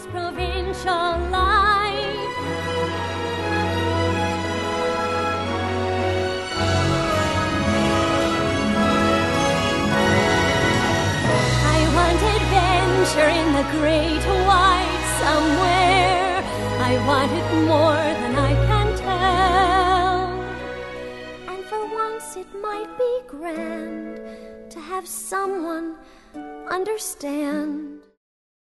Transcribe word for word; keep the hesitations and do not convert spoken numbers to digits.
provincial life. I want adventure in the great wide somewhere. I want it more than I can tell. And for once it might be grand to have someone understand.